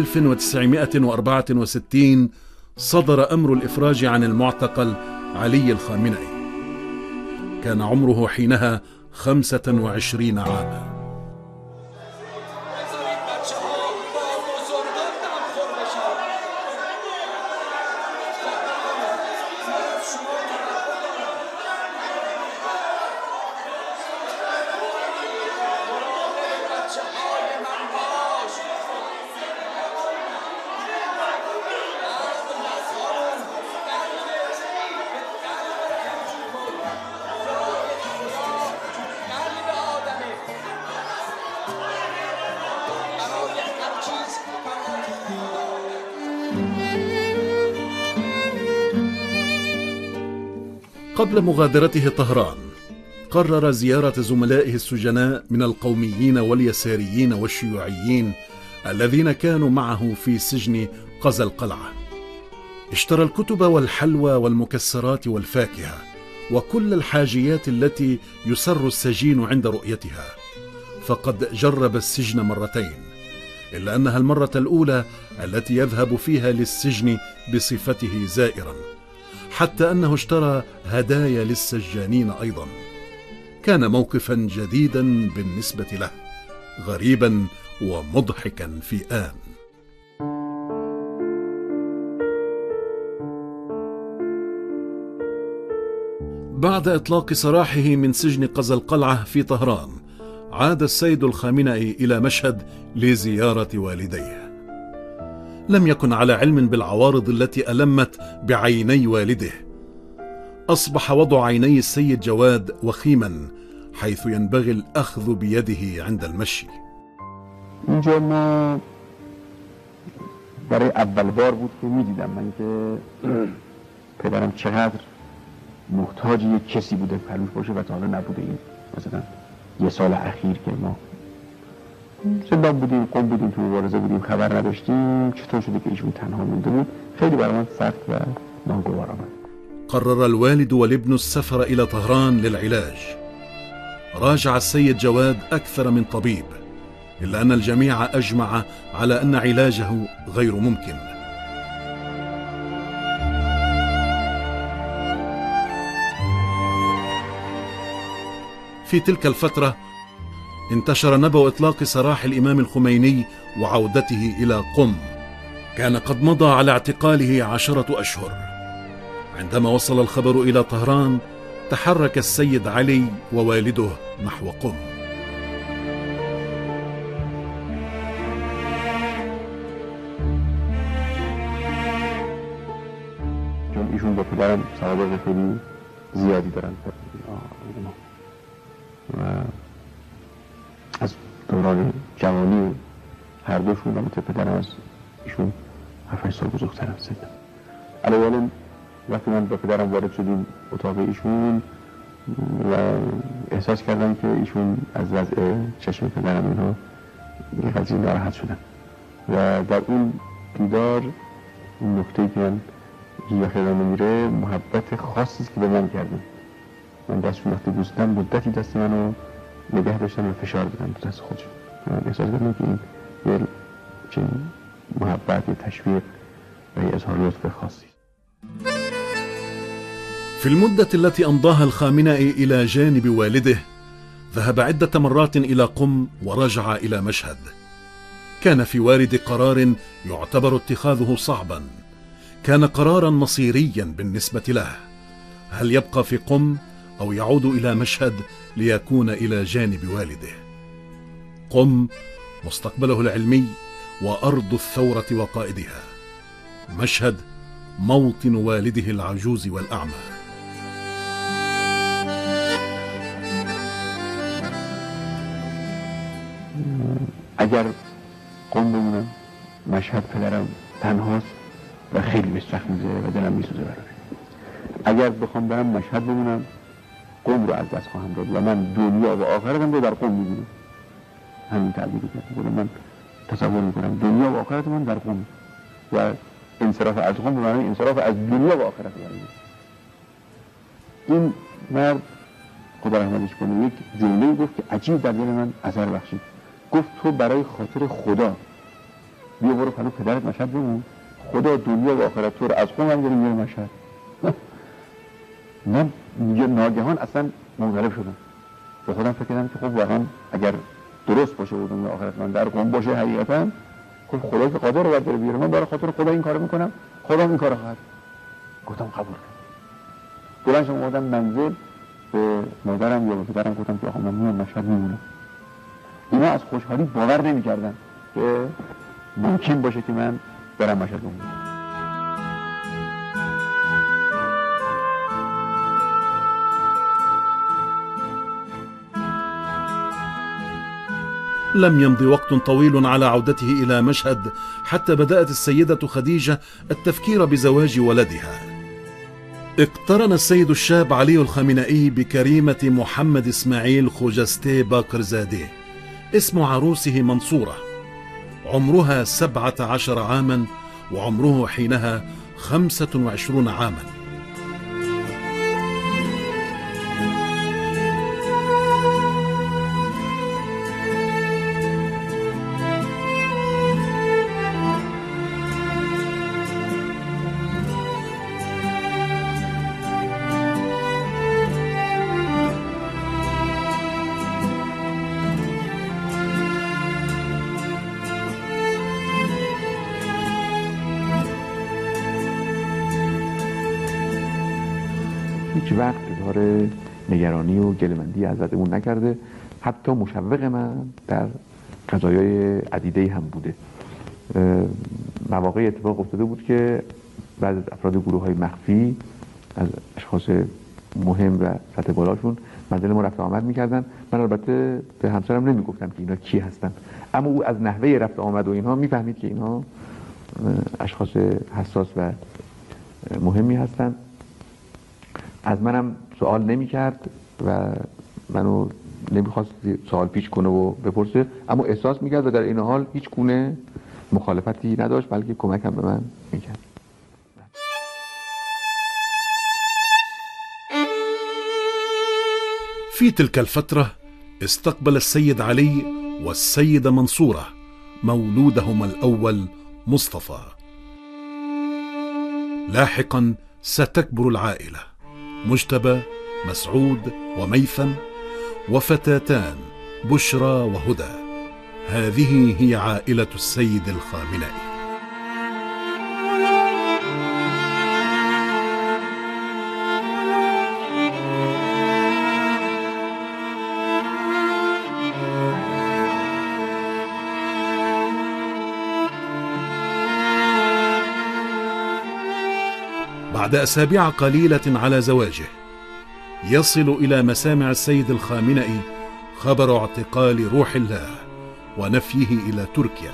1964 صدر أمر الإفراج عن المعتقل علي الخامنئي. كان عمره حينها 25 عاما. قبل مغادرته طهران قرر زيارة زملائه السجناء من القوميين واليساريين والشيوعيين الذين كانوا معه في سجن قزا القلعة. اشترى الكتب والحلوى والمكسرات والفاكهة وكل الحاجيات التي يسر السجين عند رؤيتها، فقد جرب السجن مرتين، إلا أنها المرة الأولى التي يذهب فيها للسجن بصفته زائرا، حتى أنه اشترى هدايا للسجانين أيضا. كان موقفا جديدا بالنسبة له، غريبا ومضحكا في آن. بعد إطلاق سراحه من سجن قزا القلعة في طهران، عاد السيد الخامنئي إلى مشهد لزيارة والديه. لم يكن على علم بالعوارض التي ألمت بعيني والده. أصبح وضع عيني السيد جواد وخيما، حيث ينبغي الأخذ بيده عند المشي. اینجا ما برای اول بار بود که میدیدم من که پدرم چقدر محتاج یک کسی بوده پلوش باشه و تا حالا نبوده. این مثلا یه سال اخیر که ما زندان بودیم، قم بودیم، تو مبارزه بودیم، خبر نداشتیم، چطور شده که ایشون تنها مونده بود، خیلی برای من سخت و ناگوار آمد. قرر الوالد والابن السفر إلى طهران للعلاج. راجع السيد جواد أكثر من طبيب، إلا أن الجميع أجمع على أن علاجه غير ممكن. في تلك الفترة انتشر نبأ إطلاق سراح الإمام الخميني وعودته إلى قم. كان قد مضى على اعتقاله 10 أشهر. عندما وصل الخبر إلى طهران تحرك السيد علي ووالده نحو قم. چون ایشون با پدرم سوابق خیلی زیادی دارن و از دوران جوانی و هر دوشون البته پدرم از ایشون 7 سال بزرگترن سن. علاوه وقتی من با پدرم وارد شدیم اتاق ایشون و احساس کردم که ایشون از وضع چشم پدرم اینها یه قضیه ناراحت شدن و در اون دیدار اون نکته‌ای که من هیچ وقت یادم نمیره محبت خاصی که به من کردن من دستشون وقتی بوسیدم مدتی دست منو نگه داشتن و فشار بدن تو دست خودشون. من احساس کردم که این یه چنین محبت، یه تشویق و یه اظهار لطف خاصی. في المدة التي أمضاها الخامنئي إلى جانب والده ذهب عدة مرات إلى قم ورجع إلى مشهد. كان في وارد قرار يعتبر اتخاذه صعبا، كان قرارا مصيريا بالنسبة له، هل يبقى في قم أو يعود إلى مشهد ليكون إلى جانب والده. قم مستقبله العلمي وأرض الثورة وقائدها، مشهد موطن والده العجوز والأعمى. اگر قم بمونم مشهد پدرم تنهاست و خیلی بهش سخت می‌گذره و دلم میسوزه براش. اگر بخوام برم مشهد بمونم قم رو از دست خواهم داد و من دنیا و آخرتم رو در قم می‌بینم. همین تعبیری که من تصور می‌کنم دنیا و آخرت من در قم و انصراف از قم به معنی انصراف از دنیا و آخرت. این مرد خدا رحمتش کنه یک جمله‌ای گفت که عجیب در دل من اثر بخشید. گفت تو برای خاطر خدا بیا برو پلو پدرت مشهد بمون، خدا دنیا و آخرت تو رو از قم هم داره میاره مشهد. من ناگهان اصلا منقلب شدم، به خودم فکر کردم که خب واقعا اگر درست باشه و دنیا آخرت من در قم باشه حقیقتا خب خدا که قادر رو داره بیاره، من برای خاطر خدا این کارو میکنم، خدا این کارو خواهد. گفتم قبول کردم. بلند شدم اومدم منزل، به مادرم یا به پدرم گفتم که آقا من میام مشهد میمونم. اینا از خوشحالی باور نمی‌کردن که ممکن باشه که من برم مشهد بمونم. لم يمض وقت طويل على عودته إلى مشهد حتى بدأت السيدة خديجة التفكير بزواج ولدها. اقترن السيد الشاب علي الخامنئي بكريمة محمد إسماعيل خوجستي باقرزادeh، اسم عروسه منصورة، عمرها 17 عاما وعمره حينها 25 عاما. هیچ وقت اظهار نگرانی و گله‌مندی ازمون نکرده، حتی مشوق من در قضایای عدیده‌ای هم بوده. مواقعی اتفاق افتاده بود که بعضی از افراد گروه‌های مخفی از اشخاص مهم و سطح بالاشون منزل ما رفت آمد می‌کردن. من البته به همسرم نمیگفتم که اینا کی هستن، اما او از نحوه رفت آمد و اینها میفهمید که اینها اشخاص حساس و مهمی هستن. از منم سوال نمی کرد و منو نمیخواست سوال پیش کنه و بپرسه، اما احساس میکرد و در این حال هیچ گونه مخالفتی نداشت، بلکه کمک هم به من میکرد. في تلك الفترة استقبل السيد علي والسيدة منصورة مولودهما الأول مصطفى. لاحقا ستكبر العائلة، مجتبى، مسعود وميثم، وفتاتان بشرى وهدى. هذه هي عائلة السيد الخامنئي. بعد أسابيع قليلة على زواجه يصل إلى مسامع السيد الخامنئي خبر اعتقال روح الله ونفيه إلى تركيا.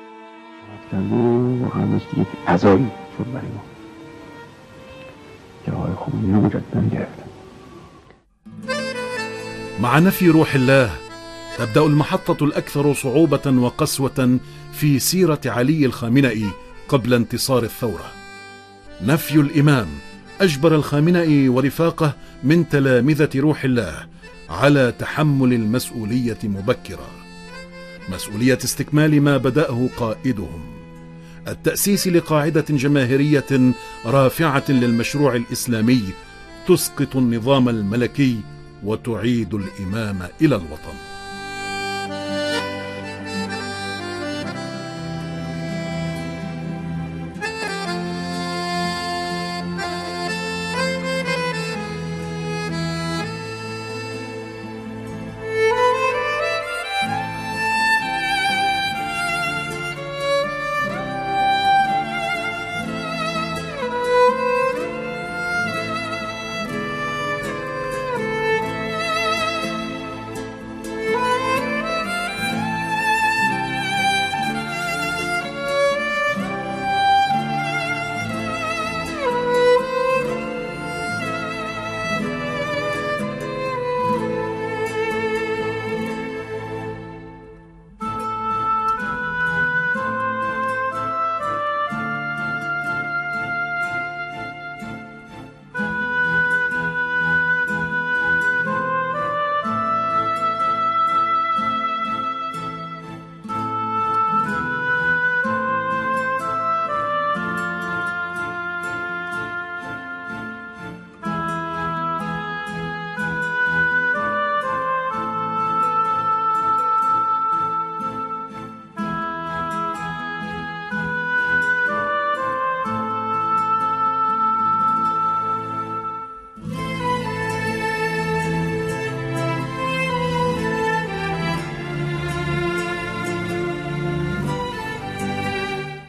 مع نفي روح الله تبدأ المحطة الأكثر صعوبة وقسوة في سيرة علي الخامنئي قبل انتصار الثورة. نفي الإمام أجبر الخامنئي ورفاقه من تلامذة روح الله على تحمل المسؤولية مبكرا، مسؤولية استكمال ما بدأه قائدهم، التأسيس لقاعدة جماهيرية رافعة للمشروع الإسلامي تسقط النظام الملكي وتعيد الإمام إلى الوطن.